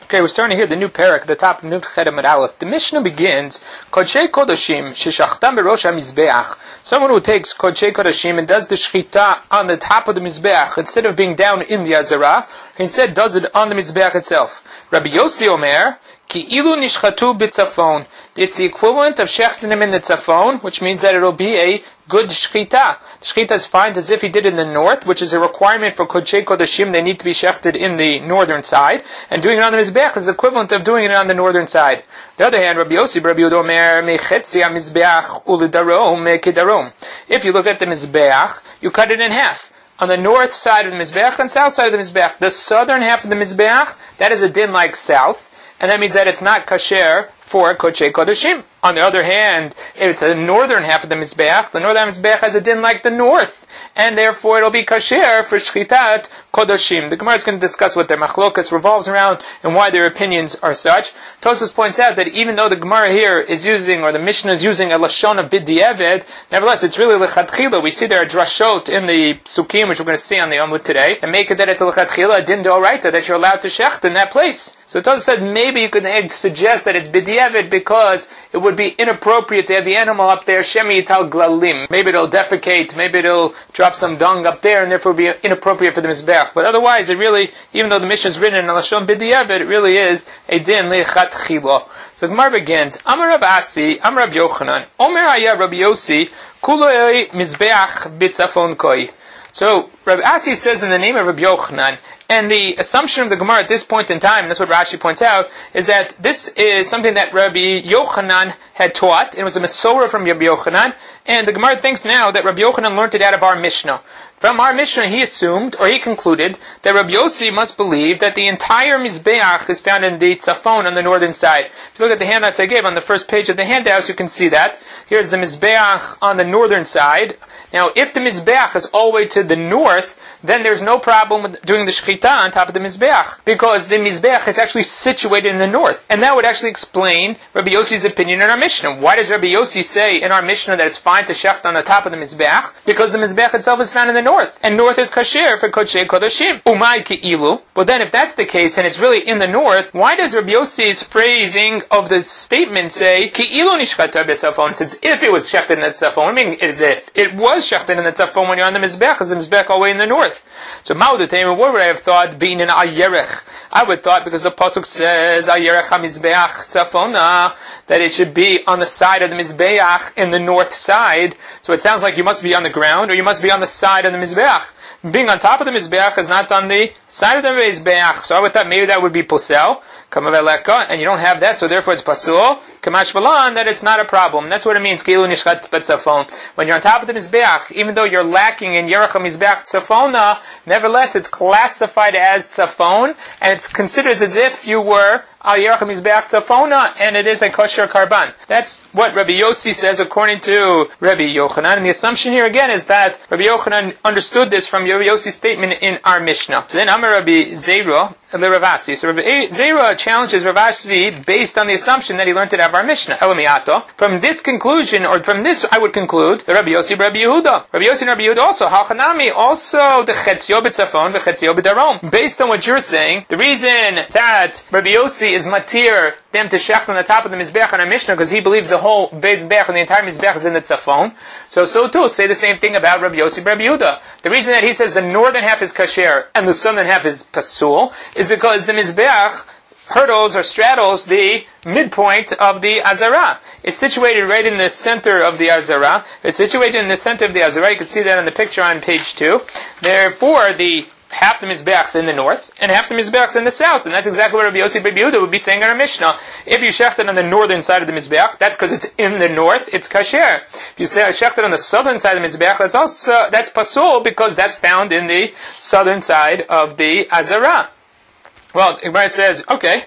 Okay, we're starting to hear the new parak at the top of Nun Chet Amud Aleph. The Mishnah begins, Kodshei Kodashim, Sheshachtam Berosh HaMizbeach. Someone who takes Kodshei Kodashim and does the Shechita on the top of the Mizbeach, instead of being down in the Azara, instead does it on the Mizbeach itself. Rabbi Yossi Omer, Ki ilu nishchatu b'tzafon. It's the equivalent of shechting them in the tzafon, which means that it'll be a good shechita. The shechita is fine as if he did it in the north, which is a requirement for Kodshei Kodashim. They need to be shechted in the northern side. And doing it on the Mizbeach is the equivalent of doing it on the northern side. On the other hand, Rabbi Yossi, Rabbi Yehuda Omer, Mechetzi HaMizbeach u'ledarom kedarom. If you look at the Mizbeach, you cut it in half. On the north side of the Mizbeach and south side of the Mizbeach. The southern half of the Mizbeach, that is a din like south. And that means that it's not kasher for Kodshei Kodashim. On the other hand, if it's the northern half of the Mizbeach has a din like the north. And therefore it'll be kasher for Shchitat Kodashim. The Gemara is going to discuss what their machlokas revolves around and why their opinions are such. Tosfos points out that even though the Gemara here is using, or the Mishnah is using a lashon of b'di'evet, nevertheless it's really lechatchila. We see there are drashot in the Sukkim, which we're going to see on the Amud today, and make it that it's a lechatchila, a din d'oraita, that you're allowed to shecht in that place. So Tosfos said maybe you could suggest that it's b'di'evet because it would be inappropriate to have the animal up there, shemi yital glalim. Maybe it'll defecate, maybe it'll drop some dung up there, and therefore be inappropriate for the Mizbeach. But otherwise, it really, even though the Mishnah is written in Lashon B'di'evet, it really is a din lechatchila. So Gemara begins, Amar Rav Asi, Amar Rav Yochanan, Omer Haya Rabbi Yossi, Kuloi Mizbeach B'tzafon Koi. So Rav Asi says in the name of Rabbi Yochanan, and the assumption of the Gemara at this point in time, and that's what Rashi points out, is that this is something that Rabbi Yochanan had taught. It was a Mesorah from Rabbi Yochanan, and the Gemara thinks now that Rabbi Yochanan learned it out of our Mishnah. From our Mishnah, he assumed, or he concluded, that Rabbi Yossi must believe that the entire Mizbeach is found in the Tzafon on the northern side. If you look at the handouts I gave on the first page of the handouts, you can see that. Here's the Mizbeach on the northern side. Now, if the Mizbeach is all the way to the north, then there's no problem with doing the Shechita on top of the Mizbeach, because the Mizbeach is actually situated in the north. And that would actually explain Rabbi Yossi's opinion in our Mishnah. Why does Rabbi Yossi say in our Mishnah that it's fine to shecht on the top of the Mizbeach? Because the Mizbeach itself is found in the north. And north is kasher for Kodshei Kodashim. Umay Ke'ilu. Well then, if that's the case, and it's really in the north, why does Rabbi Yossi's phrasing of the statement say, Ke'ilu nishchata b'tzafon? Since if it was shechted in the tzafon, I mean, as if it was shechted in the tzafon when you're on the Mizbeach, because the Mizbeach all the way in the north. So Ma'udatayim, what would I have thought being an Ayerech? I would thought, because the Pasuk says, Ayerech HaMizbeach Tzafona, that it should be on the side of the Mizbeach in the north side. So it sounds like you must be on the ground, or you must be on the side of the Mizbeach. Being on top of the Mizbeach is not on the side of the Mizbeach. So I would thought maybe that would be posel, kamaveleka, and you don't have that, so therefore it's pasul, kamash balan, that it's not a problem. That's what it means, kilu nishchat b'tzafon. When you're on top of the Mizbeach, even though you're lacking in Yerech HaMizbeach Tzafona, nevertheless it's classified as Tzafon, and it's considered as if you were al Yerech HaMizbeach Tzafona, and it is a kosher karban. That's what Rabbi Yossi says according to Rabbi Yochanan, and the assumption here again is that Rabbi Yochanan understood this from Rabbi Yossi's statement in our Mishnah. So then Amar Rabbi Zera, Rav Asi. So Rabbi Zera challenges Rav Asi based on the assumption that he learned it out of our Mishnah. Elamiato. From this conclusion, or from this, I would conclude that Rabbi Yossi, Rabbi Yehuda. Rabbi Yossi and Rabbi Yehuda also, Halchanami, also the Chetzio b'tzafon, the Chetzio b'darom. Based on what you're saying, the reason that Rabbi Yossi is matir them to shech on the top of the Mizbeach on our Mishnah, because he believes the whole Mizbeach and the entire Mizbeach is in the Tzafon. So too, say the same thing about Rabbi Yossi, Rabbi Yehuda. The reason that he says the northern half is kasher and the southern half is pasul is because the Mizbeach hurdles or straddles the midpoint of the Azara. It's situated right in the center of the Azara. It's situated in the center of the Azara. You can see that on the picture on page 2. Therefore, half the Mizbeach's in the north, and half the Mizbeach's in the south, and that's exactly what Rabbi Yossi Rabbi Yehuda would be saying in our Mishnah. If you shechted on the northern side of the Mizbeach, that's because it's in the north, it's kasher. If you say shechted on the southern side of the Mizbeach, that's pasul, because that's found in the southern side of the Azara. Well, Gemara says, okay,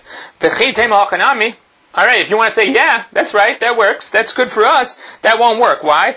alright, if you want to say, yeah, that's right, that works, that's good for us, that won't work. Why?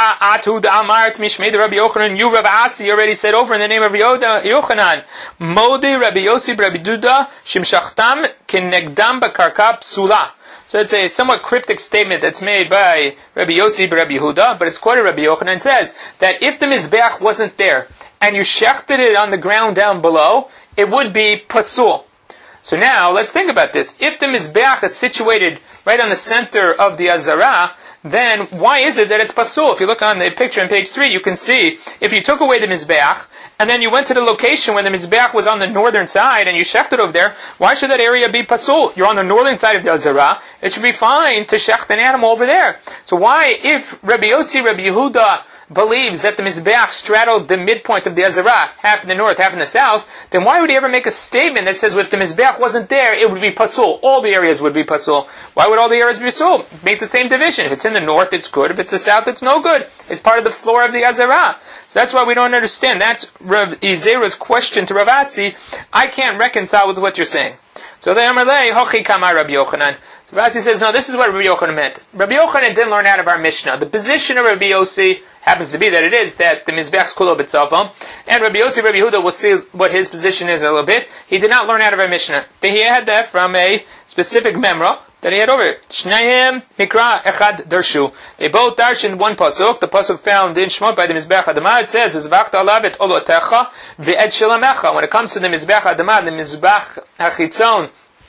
Rabbi Yochanan, you Rav Asi already said over in the name of Yochanan, Modi Rabbi Yossi Rabbi Yehuda, Shimshachtam Kinegdam Bakarka Psula. So it's a somewhat cryptic statement that's made by Rabbi Yossi Rabbi Yehuda, but it's quoted Rabbi Yochanan, and says that if the Mizbeach wasn't there, and you shechted it on the ground down below, it would be pasul. So now, let's think about this. If the Mizbeach is situated right on the center of the Azara, then why is it that it's pasul? If you look on the picture on page 3, you can see, if you took away the Mizbeach, and then you went to the location where the Mizbeach was on the northern side, and you shechted over there, why should that area be pasul? You're on the northern side of the Azara, it should be fine to shecht an animal over there. So why, if Rabbi Yossi, Rabbi Yehuda, believes that the Mizbeach straddled the midpoint of the Azara, half in the north, half in the south, then why would he ever make a statement that says, well, if the Mizbeach wasn't there, it would be pasul. All the areas would be pasul. Why would all the areas be pasul? Make the same division. If it's in the north, it's good. If it's the south, it's no good. It's part of the floor of the Azara. So that's why we don't understand. That's Rav Izera's question to Rav Asi. I can't reconcile with what you're saying. So the Amalei, Hochi Kama Rabbi Yochanan. So Rav Asi says, no, this is what Rabbi Yochanan meant. Rabbi Yochanan didn't learn out of our Mishnah. The position of Rabbi Yossi happens to be that it is that the Mizbeach's kulo b'tzavon, and Rabbi Yossi, Rabbi Yehuda, will see what his position is a little bit. He did not learn out of our Mishnah. He had that from a specific memra that he had over. Shnayim mikra echad darshu. They both darshan one pasuk. The pasuk found in Shmot by the Mizbeach Adamah, it says, "Zvachta alav et olotecha ve'ed shilamecha." When it comes to the Mizbeach Adamah, the Mizbeach Hachitzon,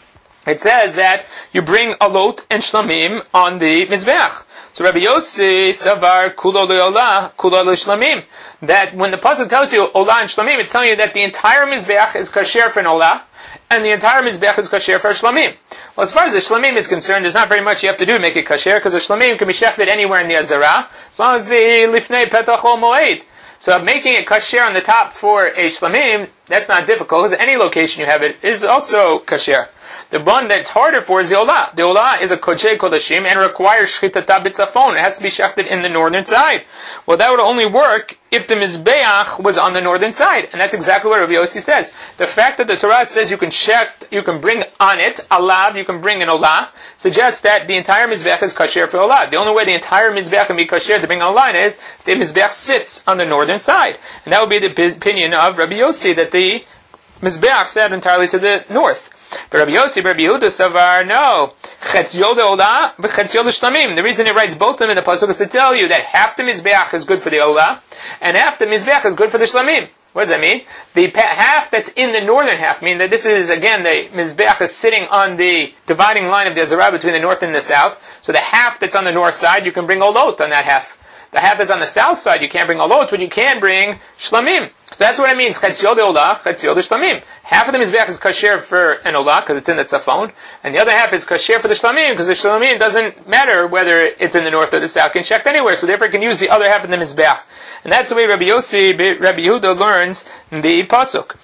it says that you bring alot and shlamim on the Mizbeach. So Rabbi Yossi savar kulo le'olah, kulo le'shlamim. That when the pasuk tells you olah and shlamim, it's telling you that the entire Mizbeach is kasher for an olah, and the entire Mizbeach is kasher for a shlamim. Well, as far as the shlamim is concerned, there's not very much you have to do to make it kasher, because the shlamim can be shechted anywhere in the Azara, as long as the lifnei petach ol moed. So making it kasher on the top for a shlamim, that's not difficult, because any location you have it is also kasher. The one that's harder for is the olah. The olah is a kodshei kodashim and requires shchitata b'tzafon. It has to be shechted in the northern side. Well, that would only work if the Mizbeach was on the northern side. And that's exactly what Rabbi Yossi says. The fact that the Torah says you can bring on it, alav, you can bring an olah, suggests that the entire Mizbeach is kasher for olah. The only way the entire Mizbeach can be kasher to bring an olah is the Mizbeach sits on the northern side. And that would be the opinion of Rabbi Yossi, that the Mizbeach sat entirely to the north. But Rabbi Yossi, Rabbi Yehuda, Savar, no. Chetzio le'olah, v'chetzio le'shlamim. The reason he writes both of them in the pasuk is to tell you that half the Mizbeach is good for the olah, and half the Mizbeach is good for the shlamim. What does that mean? The half that's in the northern half, meaning that this is, again, the Mizbeach is sitting on the dividing line of the Azara between the north and the south. So the half that's on the north side, you can bring olot on that half. The half that's on the south side, you can't bring olot, but you can bring shlamim. So that's what it means. Chetzio le'olah, chetzio le'shlamim. Half of the Mizbeach is kasher for an olah, because it's in the tzafon, and the other half is kasher for the shlamim, because the shlamim doesn't matter whether it's in the north or the south, can shecht anywhere, so therefore it can use the other half of the Mizbeach. And that's the way Rabbi Yossi, Rabbi Yehuda learns the pasuk.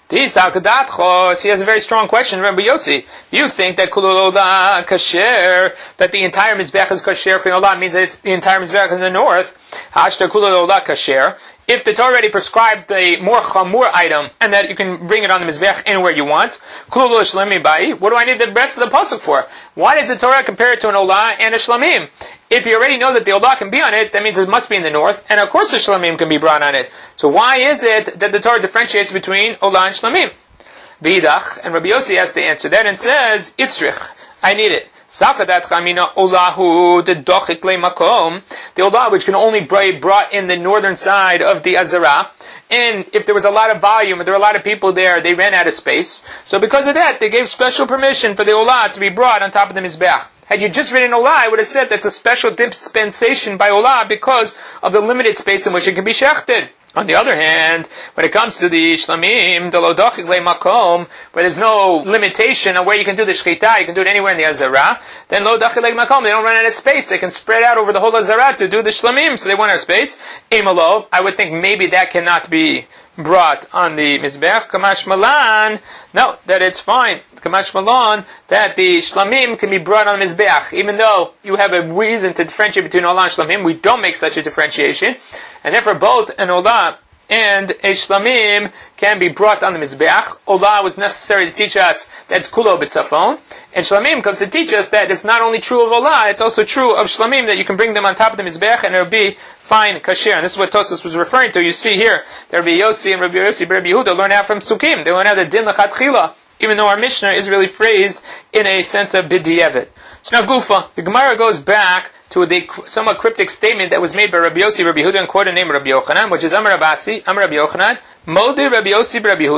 He has a very strong question, Rabbi Yossi. You think that kulul olah kasher, that the entire Mizbeach is kasher for an olah, means that it's the entire Mizbeach in the north. Hashta kulul olah kasher. If the Torah already prescribed the more chamur item, and that you can bring it on the Mizbeach anywhere you want, what do I need the rest of the pasuk for? Why does the Torah compare it to an olah and a shlamim? If you already know that the olah can be on it, that means it must be in the north, and of course the shlamim can be brought on it. So why is it that the Torah differentiates between olah and shlamim? V'idach, and Rabbi Yossi has to answer that and says, Itzrich, I need it. Sakadat chamina olahu the dochik le makom, the olah which can only be brought in the northern side of the Azara, and if there was a lot of volume, if there were a lot of people there, they ran out of space. So because of that, they gave special permission for the olah to be brought on top of the Mizbeach. Had you just written olah, I would have said that's a special dispensation by olah because of the limited space in which it can be shechted. On the other hand, when it comes to the shlamim, the lodachik le makom, where there's no limitation on where you can do the shchita, you can do it anywhere in the Azara, then lodachik le makom, they don't run out of space. They can spread out over the whole Azara to do the shlamim, so they want our space. Imalo, I would think maybe that cannot be brought on the Mizbeach. Kamash Malan, no, that it's fine. Kamash Malan, that the shlamim can be brought on the Mizbeach. Even though you have a reason to differentiate between olah and shlamim, we don't make such a differentiation. And therefore both an olah and a shlamim can be brought on the Mizbeach. Olah was necessary to teach us that it's kulo b'tzafon. And shlamim comes to teach us that it's not only true of olah, it's also true of shlamim, that you can bring them on top of the Mizbeach and it'll be fine kasher. And this is what Tosfos was referring to. You see here, that Rabbi Yossi and Rabbi Yossi, Rabbi Yehuda learn out from Sukkim. They learn out the din l'chatchila, even though our Mishnah is really phrased in a sense of b'di'evet. So now Gufa, the Gemara goes back to the somewhat cryptic statement that was made by Rabbi Yossi, Rabbi Yehuda, and quoted named Rabbi Yochanan, which is Amar Abasi, Amar Rabbi Yochanan, Modi Rabbi Yossi, Rabbi Yehuda,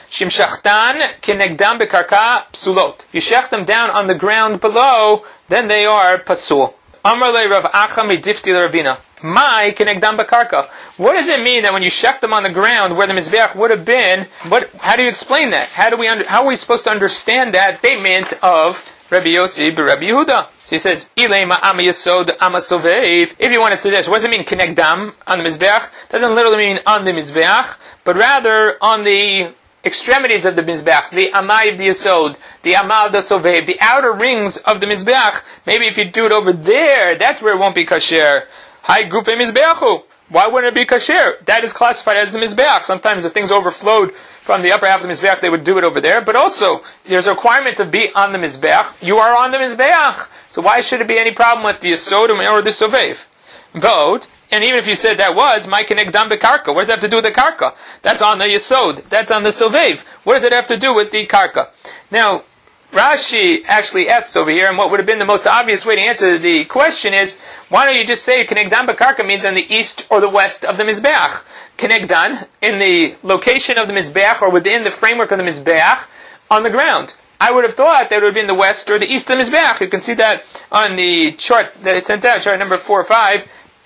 Shimshachtan kinegdam bekarka psulot. You shech them down on the ground below, then they are pasul. Amar le Rav Acha midifti l'Ravina. Mai kinegdam bekarka. What does it mean that when you shech them on the ground where the mizbeach would have been? How do you explain that? How are we supposed to understand that statement of Rabbi Yossi b'Rabbi Yehuda? So he says, Ilema ama yesod ama sovev. If you want to suggest, what does it mean kinegdam on the mizbeach? Doesn't literally mean on the mizbeach, but rather on the extremities of the mizbeach, the amai of the yesod, the amal of the sovev, the outer rings of the mizbeach. Maybe if you do it over there, that's where it won't be kasher. Hai gufe mizbeachu. Why wouldn't it be kasher? That is classified as the mizbeach. Sometimes if things overflowed from the upper half of the mizbeach, they would do it over there. But also, there's a requirement to be on the mizbeach. You are on the mizbeach. So why should it be any problem with the yesod or the sovev? Vote. And even if you said that was, my kinegdam bekarka, what does that have to do with the karka? That's on the yesod. That's on the sovev. What does it have to do with the karka? Now, Rashi actually asks over here, and what would have been the most obvious way to answer the question is, why don't you just say kinegdan bekarka means on the east or the west of the mizbeach? Kinegdan, in the location of the mizbeach or within the framework of the mizbeach, on the ground. I would have thought that it would have been the west or the east of the mizbeach. You can see that on the chart that I sent out, chart number 4 or 5.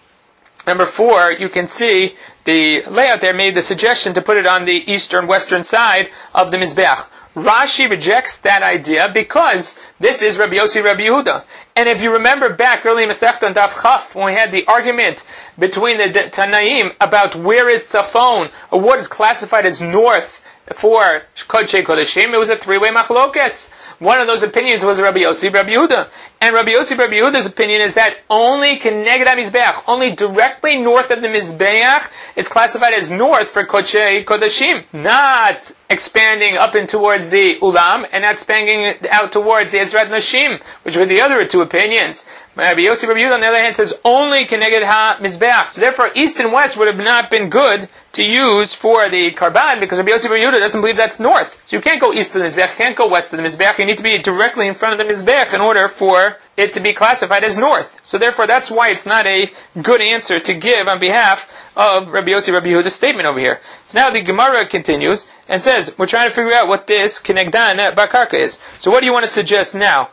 Number 4, you can see the layout there made the suggestion to put it on the eastern western side of the mizbeach. Rashi rejects that idea because this is Rabbi Yossi Rabbi Yehuda. And if you remember back early in Masechta and Daf Chaf, when we had the argument between the Tanaim about where is Tzafon, or what is classified as north for Kodshei Kodashim, it was a three-way machlokes. One of those opinions was Rabbi Yossi Rabbi Yehuda. And Rabbi Yossi Rabbi Yehuda's opinion is that only Keneged HaMizbeach, only directly north of the Mizbeach, is classified as north for Kodshei Kodashim. Not expanding up and towards the Ulam, and not expanding out towards the Ezrat Nashim, which were the other two opinions. Rabbi Yossi Rabbi Yehuda, on the other hand, says only Keneged HaMizbeach. So therefore, east and west would have not been good to use for the Karban, because Rabbi Yossi Rabbi Yehuda doesn't believe that's north. So you can't go east of the Mizbeach, you can't go west of the Mizbeach, you need to be directly in front of the Mizbeach in order for it to be classified as north. So therefore, that's why it's not a good answer to give on behalf of Rabbi Yossi Rabbi Yehuda's statement over here. So now the Gemara continues and says, we're trying to figure out what this Kenegdan Bakarka is. So what do you want to suggest now?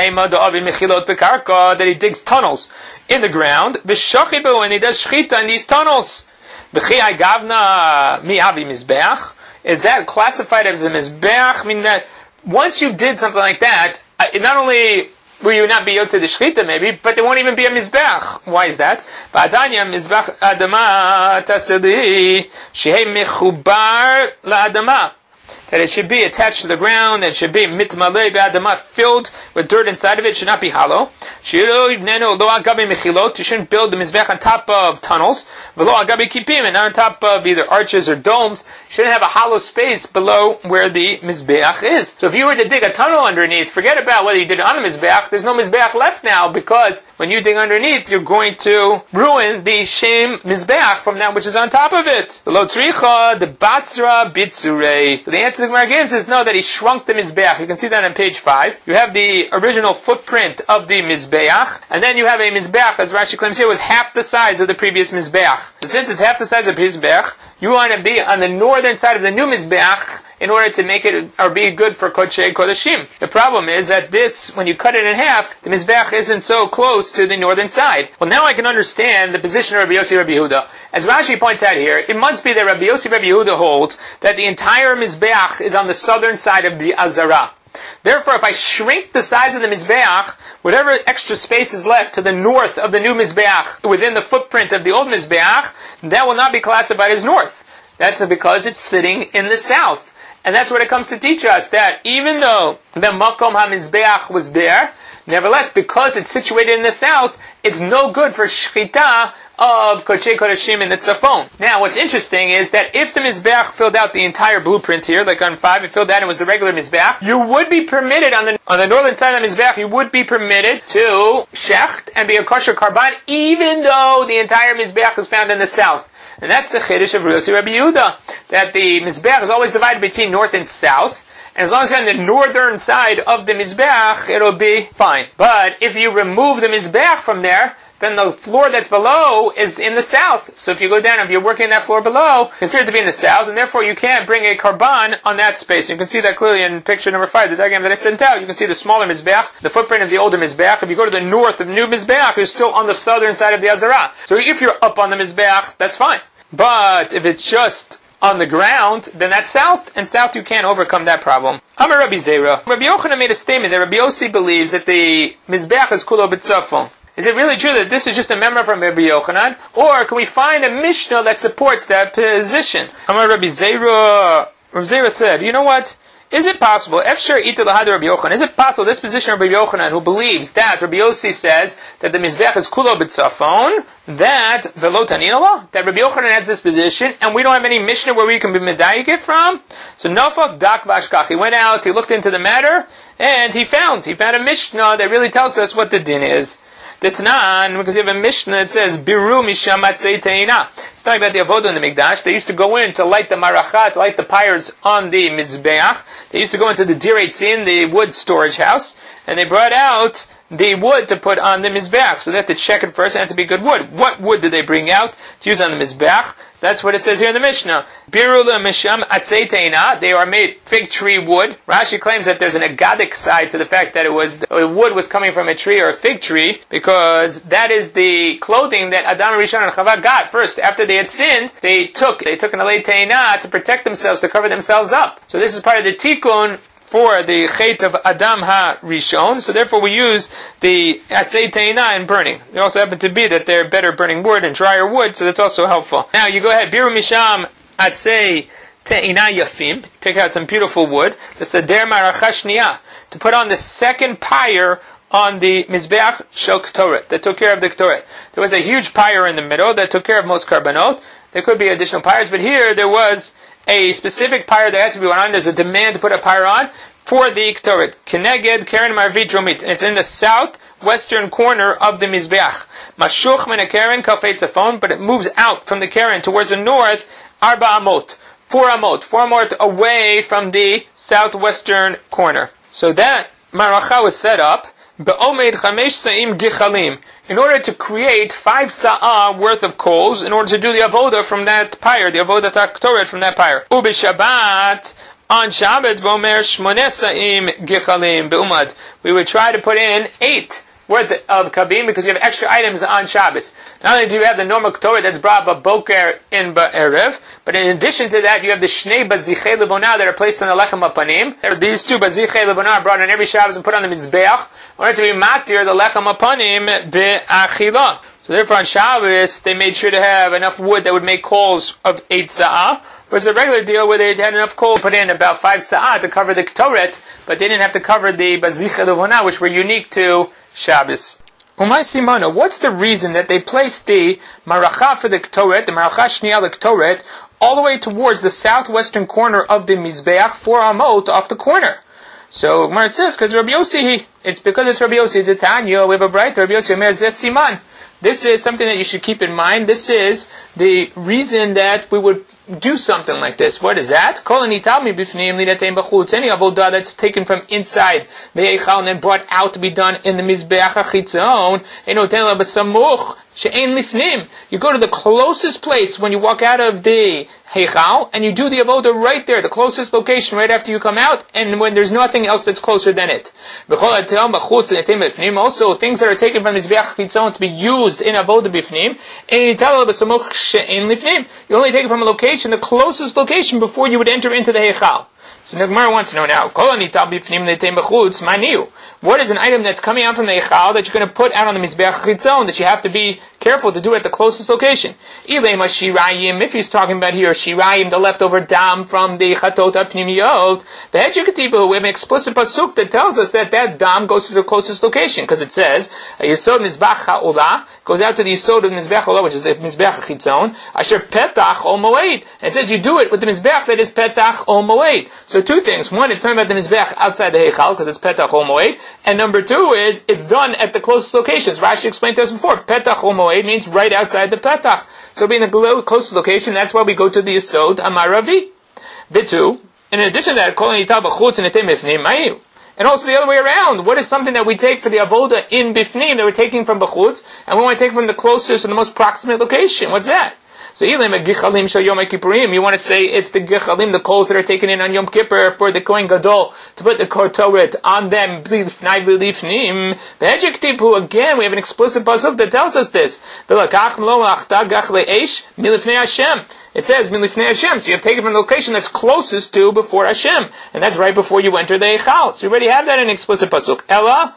That he digs tunnels in the ground, and he does shchita in these tunnels. Is that classified as a mizbeach? I mean that once you did something like that, not only will you not be yotze the shchita maybe, but there won't even be a mizbeach. Why is that? Ba'adanya mizbeach adama tasedi shehei mechubar la'adama. That it should be attached to the ground, and it should be mitmalei be'adama, filled with dirt inside of it, should not be hollow. You shouldn't build the mizbech on top of tunnels, and not on top of either arches or domes. You shouldn't have a hollow space below where the mizbeach is. So if you were to dig a tunnel underneath, forget about whether you did it on the mizbeach, there's no mizbeach left now, because when you dig underneath, you're going to ruin the shem mizbeach from that which is on top of it. The lo tzricha, the batzra bitzurei. So the answer the Gemara gives is no, that he shrunk the mizbeach. You can see that on page 5. You have the original footprint of the mizbeach, and then you have a mizbeach, as Rashi claims here, was half the size of the previous mizbeach. So since it's half the size of the mizbeach, you want to be on the northern side of the new mizbeach in order to make it or be good for Kodshei Kodashim. The problem is that this, when you cut it in half, the mizbeach isn't so close to the northern side. Well, now I can understand the position of Rabbi Yossi Rabbi Yehuda. As Rashi points out here, it must be that Rabbi Yossi Rabbi Yehuda holds that the entire mizbeach is on the southern side of the Azara. Therefore, if I shrink the size of the mizbeach, whatever extra space is left to the north of the new mizbeach, within the footprint of the old mizbeach, that will not be classified as north. That's because it's sitting in the south. And that's what it comes to teach us, that even though the Makom HaMizbeach was there, nevertheless, because it's situated in the south, it's no good for shchita of Kodshei Kodashim in the Tzafon. Now, what's interesting is that if the Mizbeach filled out the entire blueprint here, like on 5, it filled out and was the regular Mizbeach, you would be permitted, on the northern side of the Mizbeach, you would be permitted to shecht and be a kosher karban, even though the entire Mizbeach is found in the south. And that's the chiddush of Rabbi Yossi Rabbi Yehuda, that the Mizbeach is always divided between north and south, And as long as you're on the northern side of the Mizbeach, it'll be fine. But if you remove the Mizbeach from there, then the floor that's below is in the south. So if you go down, if you're working that floor below, consider it to be in the south, and therefore you can't bring a karban on that space. You can see that clearly in picture number 5, the diagram that I sent out. You can see the smaller Mizbeach, the footprint of the older Mizbeach. If you go to the north of new Mizbeach, you're still on the southern side of the Azara. So if you're up on the Mizbeach, that's fine. But if it's just on the ground, then that's south, and south you can't overcome that problem. Amar Rabbi Zera. Rabbi Yochanan made a statement that Rabbi Yossi believes that the Mizbeach is kulo b'tzafon. Is it really true that this is just a memra from Rabbi Yochanan? Or can we find a Mishnah that supports that position? Amar Rabbi Zera. Rabbi Zera said, you know what? Is it possible, Efshar ita lahad Rabbi Yochanan, is it possible this position of Rabbi Yochanan, who believes that Rabbi Yossi says that the Mizbeach is kulo b'tzafon, that velo taninala, that Rabbi Yochanan has this position, and we don't have any Mishnah where we can be medayik it from? So Nafak dak vashkach, he went out, he looked into the matter, and he found a Mishnah that really tells us what the din is. Ditnan, because you have a Mishnah that says, Biru misham atzei teina. It's talking about the avodah in the Mikdash. They used to go in to light the marachat, to light the pyres on the Mizbeach. They used to go into the Direi Tzin, the wood storage house, and they brought out the wood to put on the Mizbeach. So they have to check it first, it had to be good wood. What wood did they bring out to use on the Mizbeach? So that's what it says here in the Mishnah. Biru misham atzei teina. They are made fig tree wood. Rashi claims that there's an agadic side to the fact that wood was coming from a tree or a fig tree, because that is the clothing that Adam, Rishon, and Chava got first. After they had sinned, they took an alei teina to protect themselves, to cover themselves up. So this is part of the tikkun for the chet of Adam ha-Rishon, so therefore we use the atzei teina in burning. It also happen to be that they're better burning wood and drier wood, so that's also helpful. Now you go ahead, biru misham atzei teina yafim, pick out some beautiful wood, the seder maracha shniya, to put on the second pyre on the Mizbeach shel Ketoret, that took care of the Ketoret. There was a huge pyre in the middle that took care of most karbanot. There could be additional pyres, but here there was a specific pyre that had to be on. There's a demand to put a pyre on for the Ketoret. Keneged Keren Marvit Dromit. And it's in the southwestern corner of the Mizbeach. Mashuch min Keren Kafei Tzafon, but it moves out from the Keren towards the north, Arba Amot. 4 amot away from the southwestern corner. So that Maracha was set up Be'omed 5 sa'im gichalim, in order to create 5 sa'ah worth of coals, in order to do the avodah from that pyre, the avodah taktoret from that pyre. Ubi Shabbat, on Shabbat, Bomer 8 sa'im gichalim be'umad. We would try to put in 8 worth of kabim, because you have extra items on Shabbos. Not only do you have the normal Ketoret that's brought b'boker in ba'erev, but in addition to that, you have the Shnei Bazichei Lebonah that are placed on the Lechem Apanim. These 2 Bazichei Lebonah are brought on every Shabbos and put on the Mizbeach, in order to be matir the Lechem Apanim be'achila. So therefore on Shabbos, they made sure to have enough wood that would make coals of 8 sa'ah, whereas the regular deal where they had enough coal to put in about 5 sa'ah to cover the Ketoret, but they didn't have to cover the Bazichei Lebonah, which were unique to Shabbos. Umay Simona, what's the reason that they placed the Maracha for the Ketoret, the Maracha Shniya the Ketoret, all the way towards the southwestern corner of the Mizbeach, 4 amot off the corner? So Gemara says, because Rabbi Yossi, it's because it's Rabbi Yossi, the Tanya, we have a bright Rabbi Yossi, Omer Zeh Siman. This is something that you should keep in mind. This is the reason that we would do something like this. What is that? Any avodah that's taken from inside the Eichal and then brought out to be done in the Mizbeach HaChitzon, you go to the closest place when you walk out of the Heichal, and you do the avodah right there, the closest location right after you come out, and when there's nothing else that's closer than it. Also, things that are taken from Mizbeach HaChitzon to be used in avodah bifnim, you only take it from a location, the closest location, before you would enter into the Heichal. So the Gemara wants to know now, what is an item that's coming out from the Eichal that you're going to put out on the Mizbeach HaChitzon that you have to be careful to do at the closest location? If he's talking about here, Shirayim, the leftover dam from the Chatot HaPnimiyot, we have an explicit pasuk that tells us that dam goes to the closest location, because it says, Yisod Mizbeach HaOlah goes out to the Yisod of Mizbeach HaOlah, which is the Mizbeach HaChitzon, Asher Petach Ol Moed. And it says you do it with the Mizbeach that is Petach Ol Moed. So 2 things. One, it's talking about the Mizbeach outside the Heichal, because it's Petach Ol Moed. And number 2 is, it's done at the closest locations. Rashi explained to us before, Petach Ol Moed means right outside the Petach. So being the closest location, that's why we go to the Yisod Amaravi. Vitu, And in addition to that, kol nita b'chutz netei bifnim mayu. And also the other way around. What is something that we take for the avoda in bifnim that we're taking from b'chutz, and we want to take from the closest and the most proximate location? What's that? So Ilim a gichalim shel Yom Kippurim. You want to say it's the gichalim, the coals that are taken in on Yom Kippur for the Kohen Gadol to put the kortoret on them. B'lifnai b'lifnim. V'hejektipu, again, we have an explicit pasuk that tells us this. V'lakach mlo achta gach le'esh milifnei Hashem. It says milifnei Hashem. So you have taken from the location that's closest to before Hashem, and that's right before you enter the Eichal. So you already have that in an explicit pasuk. Ella.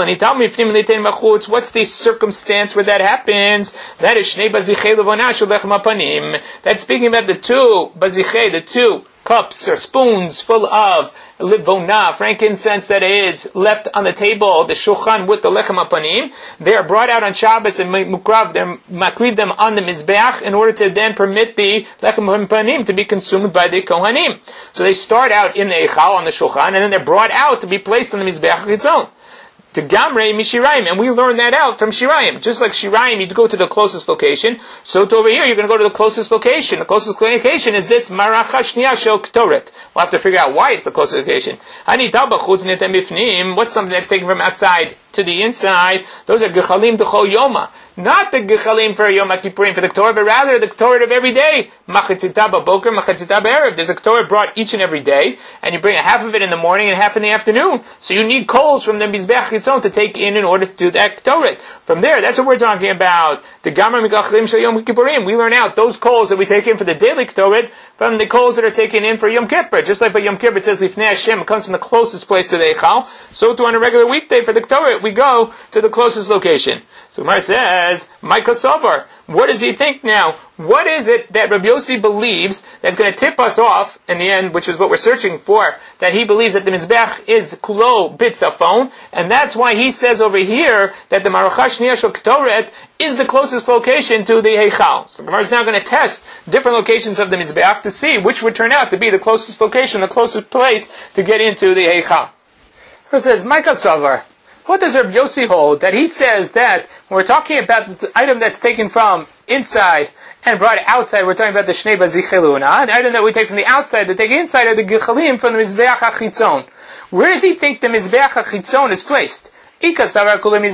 What's the circumstance where that happens? That is shnei bazichei levona shel lechem hapanim. That's speaking about the two bazichei, the two cups or spoons full of livona, frankincense that is left on the table, the shulchan with the lechem hapanim. They are brought out on Shabbos and makriv them on the mizbeach in order to then permit the lechem hapanim to be consumed by the kohanim. So they start out in the eichal on the shulchan, and then they're brought out to be placed on the mizbeach of its own. To Gamrei Mishirayim, and we learn that out from Shirayim. Just like Shirayim, you go to the closest location, so to over here, you're going to go to the closest location. The closest location is this Maracha Shniya Shel Ktoret. We'll have to figure out why it's the closest location. What's something that's taken from outside to the inside? Those are Gechalim D'chol Yoma. Not the Gechalim for Yom Kippurim for the Torah, but rather the Torah of every day. Machatzita b'boker, machatzita b'erev. There's a Torah brought each and every day, and you bring a half of it in the morning and half in the afternoon. So you need coals from the Mizbeach Chitzon to take in order to do that Torah. From there, that's what we're talking about. The Gamar Megachalim Shel Yom Kippurim. We learn out those coals that we take in for the daily Torah from the coals that are taken in for Yom Kippur. Just like by Yom Kippur it says Lifnei Hashem, it comes from the closest place to the Eichal. So too on a regular weekday for the Torah, we go to the closest location. So Mar says, Micah Sovar, what does he think now? What is it that Rabbi Yossi believes that's going to tip us off in the end, which is what we're searching for, that he believes that the Mizbeach is Kulo Bitzafon, and that's why he says over here that the Maracha Shniya Shel Ktoret is the closest location to the Heichal. So the Gemara is now going to test different locations of the Mizbeach to see which would turn out to be the closest location, the closest place to get into the Heichal. It says, Micah Savar, what does Rabbi Yossi hold? That he says that when we're talking about the item that's taken from inside and brought outside, we're talking about the Shnei Bazichei Levona. The item that we take from the outside to take inside are the Gechalim from the Mizbeach HaChitzon. Where does he think the Mizbeach HaChitzon is placed? He thinks the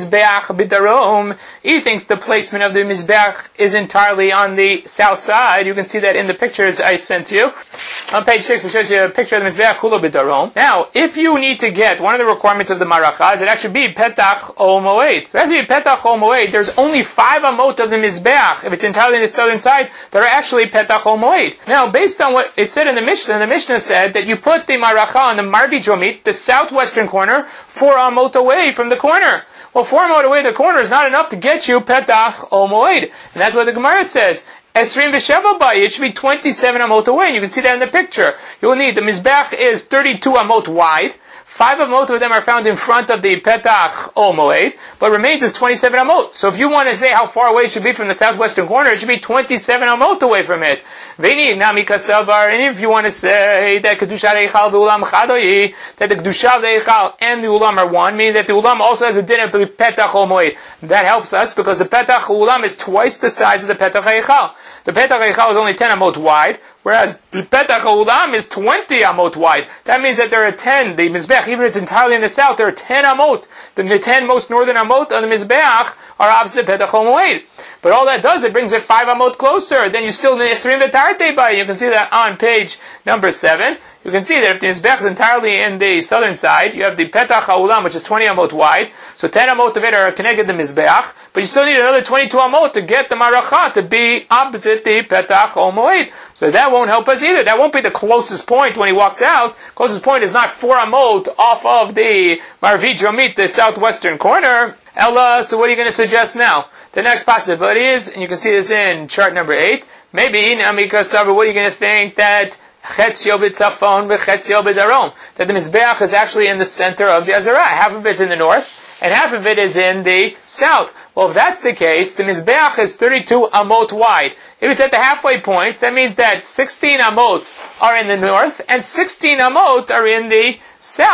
placement of the Mizbeach is entirely on the south side. You can see that in the pictures I sent you. On page 6, it shows you a picture of the Mizbeach Kulo B'Darom. Now, if you need to get one of the requirements of the Maracha, it actually be Petach Ol Moed. If it has to be Petach Ol Moed, there's only 5 amot of the Mizbeach. If it's entirely on the southern side, there are actually Petach Ol Moed. Now, based on what it said in the Mishnah said that you put the Maracha on the Marvi Jomit, the southwestern corner, 4 amot away from the corner. Well, 4 amot away the corner is not enough to get you Petach Ol Moed. And that's what the Gemara says. Esrim v'sheva bay, it should be 27 amot away. You can see that in the picture. You will need, the Mizbeach is 32 amot wide. 5 amot of them are found in front of the Petach Ol Moed, but remains is 27 amot. So if you want to say how far away it should be from the southwestern corner, it should be 27 amot away from it. V'ini nami kasavar, and if you want to say that Kedusha Eichal v'ulam chadoi, that the Kedusha Eichal and the ulam are one, meaning that the ulam also has a din of Petach Ol Moed. That helps us because the Petach ulam is twice the size of the Petach Eichal. The Petach Eichal is only 10 amot wide, whereas the Petach Ulam is 20 amot wide. That means that there are 10, the Mizbeach, even if it's entirely in the south, there are 10 amot. The 10 most northern amot on the Mizbeach are opposite Petach Moed. But all that does, it brings it 5 amot closer. Then you still need Esrim v'Tarte by. You can see that on page number 7. You can see that if the Mizbeach is entirely in the southern side, you have the Petach HaUlam, which is 20 amot wide. So 10 amot of it are connected to the Mizbeach, but you still need another 22 amot to get the Maracha to be opposite the Petach Ol Moed. So that won't help us either. That won't be the closest point when he walks out. Closest point is not 4 amot off of the Marvi Jomit, the southwestern corner. Ella, so what are you going to suggest now? The next possibility is, and you can see this in chart number 8, maybe, Namika Sabra, what are you going to think that Chetzio b'tzafon v'chetzio b'darom, that the Mizbeach is actually in the center of the Azarah. Half of it's in the north, and half of it is in the south. Well, if that's the case, the Mizbeach is 32 amot wide. If it's at the halfway point, that means that 16 amot are in the north, and 16 amot are in the south.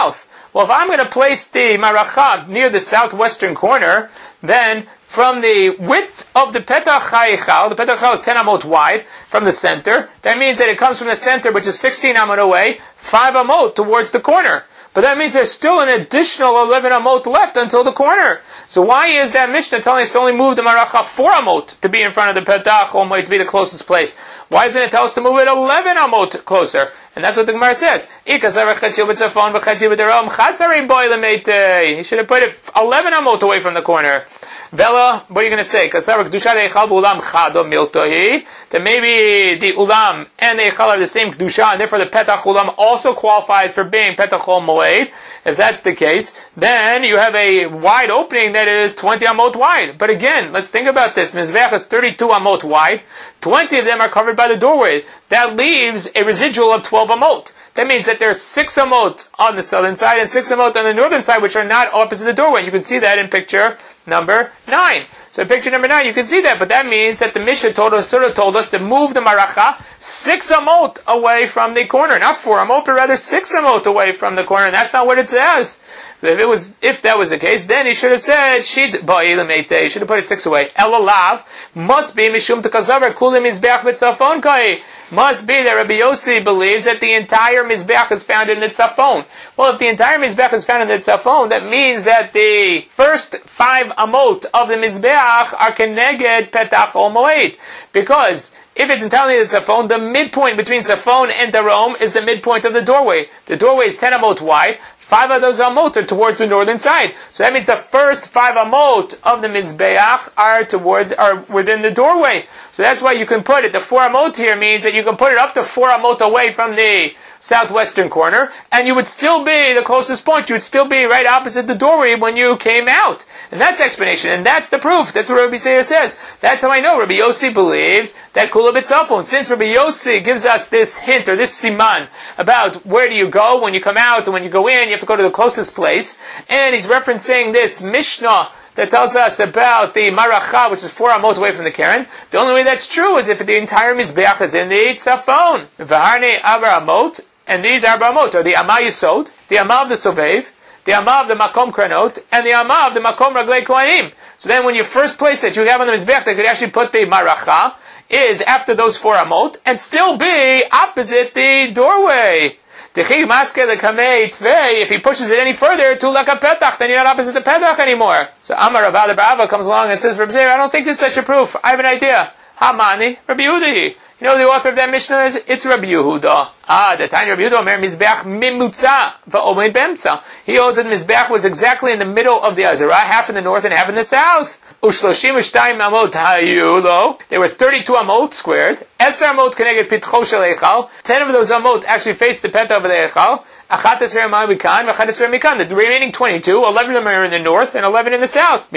Well, if I'm going to place the maracha near the southwestern corner, then from the width of the Petach HaEichal, the Petach HaEichal is 10 amot wide from the center. That means that it comes from the center, which is 16 amot away, 5 amot towards the corner. But that means there's still an additional 11 amot left until the corner. So why is that Mishnah telling us to only move the maracha 4 amot to be in front of the Petach HaEichal, to be the closest place? Why doesn't it tell us to move it 11 amot closer? And that's what the Gemara says. He should have put it 11 amot away from the corner. Vela, what are you going to say? That maybe the ulam and the eichal are the same kedusha, and therefore the petach ulam also qualifies for being petach ol moed. If that's the case, then you have a wide opening that is 20 amot wide. But again, let's think about this. Mizbeach is 32 amot wide. 20 of them are covered by the doorway. That leaves a residual of 12 amot. That means that there are 6 amot on the southern side and 6 amot on the northern side, which are not opposite the doorway. You can see that in picture number 9. So in picture number 9, you can see that, but that means that the Mishnah told us to move the maracha 6 amot away from the corner. Not 4 amot, but rather 6 amot away from the corner, and that's not what it says. If that was the case, then he should have said, Shid ba'ilamete, he should have put it 6 away. Elalav must be Mishum Tekazavar Kulim Mizbeach B'Tzafon Kai. Must be that Rabbi Yossi believes that the entire Mizbeach is found in the Tzafon. Well, if the entire Mizbeach is found in the Tzafon, that means that the first 5 amot of the Mizbeach are Keneged Petach Ol Moed. Because if it's entirely the Tzafon, the midpoint between Tzafon and Darom is the midpoint of the doorway. The doorway is 10 amot wide. 5 of those amot are towards the northern side. So that means the first 5 amot of the Mizbeach are within the doorway. So that's why you can put it, the 4 amot here means that you can put it up to 4 amot away from the southwestern corner, and you would still be the closest point. You would still be right opposite the doorway when you came out. And that's the explanation, and that's the proof. That's what Rabbi Seir says. That's how I know Rabbi Yossi believes that Kula B'Tzafon. Since Rabbi Yossi gives us this hint, or this siman, about where do you go when you come out, and when you go in, you have to go to the closest place, and he's referencing this Mishnah that tells us about the maracha, which is 4 amot away from the Keren. The only way that's true is if the entire Mizbeach is in the Tzafon. V'harne Abra Amot, and these Abra Amot are the Amma Yisod, the Amma of the Sovev, the Amma of the Makom Kranot, and the Amma of the Makom Raglei Kohanim. So then when you first place that you have on the Mizbeach, they could actually put the maracha, is after those 4 amot, and still be opposite the doorway. If he pushes it any further to like a petach, then you're not opposite the petach anymore. So Amar Rav Bava comes along and says, Rabbi Zeir, I don't think there's such a proof. I have an idea. Hamani, Rabbi Yehuda. You know who the author of that Mishnah is? It's Rabbi Yehuda. The tiny Rabbi Yehuda, Omer Mizbeach Mimutza va'omed b'emtza. He holds that Mizbeach was exactly in the middle of the Azara, half in the north and half in the south. Ushloshim ushtayim amot hayulo. There was 32 amot squared. Eser amot keneged pitcho shel eichal. 10 of those amot actually faced the petah of the eichal. The remaining 22, 11 of them are in the north and 11 in the south.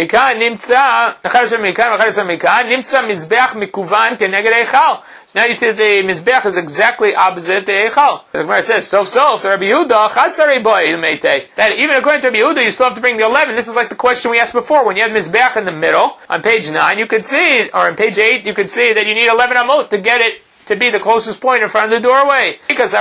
So now you see that the Mizbeach is exactly opposite the Eichal. The Gemara says, the Rabbi Yehuda, that even according to Rabbi Yehuda, you still have to bring the 11. This is like the question we asked before. When you have Mizbeach in the middle, on page 9, you could see, or on page 8, you could see that you need 11 amot to get it to be the closest point in front of the doorway.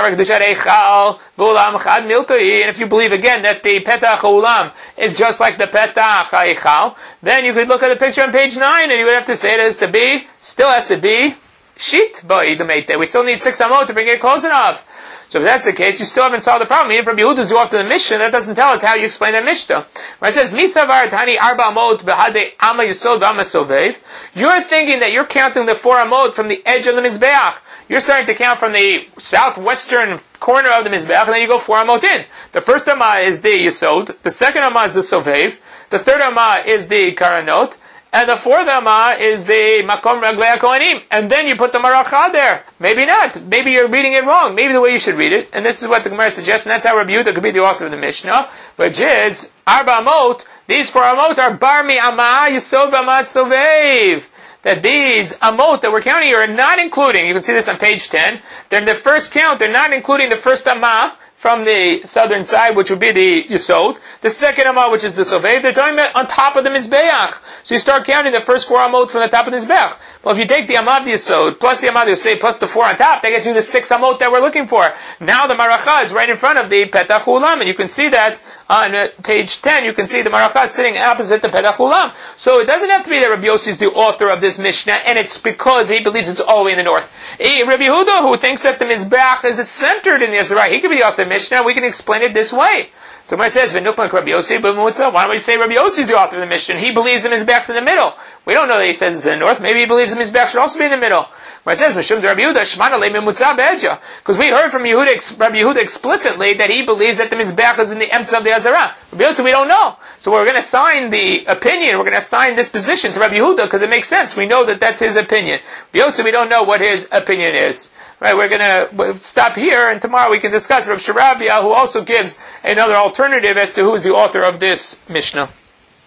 And if you believe again that the Petach Ulam is just like the Petach HaEichal, then you could look at the picture on page 9 and you would have to say it still has to be Shit Ba'idamete. We still need 6 amot to bring it close enough. So if that's the case, you still haven't solved the problem. Even from Yehuda's do after the Mishnah, that doesn't tell us how you explain that Mishnah. Where it says, Misavar Tani Arba Amot Behade Amma Yisod V'Amma Sovev. You're thinking that you're counting the 4 amot from the edge of the Mizbeach. You're starting to count from the southwestern corner of the Mizbeach, and then you go 4 amot in. The first Amma is the Yisod, the second Amma is the Sovev, the third Amma is the Karanot, and the 4th Amma is the Makom Raglei Kohanim. And then you put the Maracha there. Maybe not. Maybe you're reading it wrong. Maybe the way you should read it. And this is what the Gemara suggests, and that's how Rabbi Yehuda could be the author of the Mishnah, which is, Arba Amot, these 4 Amot are Bar Mi Amma Yisod V'Amat Sovev. That these amot that we're counting here are not including, you can see this on page 10, they're in the first count, they're not including the first amma from the southern side, which would be the Yisod. The second Amah, which is the Sovev, they're talking about on top of the Mizbeach. So you start counting the first 4 Amot from the top of the Mizbeach. Well, if you take the Amah of the Yisod, plus the Amah of the Yisod, plus the 4 on top, that gets you the 6 Amot that we're looking for. Now the Maracha is right in front of the Petach Ulam, and you can see that on page 10, you can see the Maracha sitting opposite the Petach Ulam. So it doesn't have to be that Rabbi Yossi is the author of this Mishnah, and it's because he believes it's all the way in the north. Rabbi Yehuda, who thinks that the Mizbeach is centered in the Azarah, he could be the author of the Mishnah. We can explain it this way. Somebody says, "V'nukman Rabbi Yossi b'mutza." Why don't we say Rabbi Yossi is the author of the Mishnah? He believes the Mizbeach's in the middle. We don't know that he says it's in the north. Maybe he believes the Mizbeach should also be in the middle. When it says Mishum Rabbi Yehuda, Shmana le mimutza be'edja, because we heard from Rabbi Yehuda explicitly that he believes that the Mizbeach is in the Emtza of the Azarah. Rabbi Yossi, we don't know. So we're going to assign the opinion. We're going to assign this position to Rabbi Yehuda because it makes sense. We know that that's his opinion. Rabbi Yossi, we don't know what his opinion is. Right? We're going to stop here, and tomorrow we can discuss Rav Sharabia, who also gives another alternative as to who is the author of this Mishnah.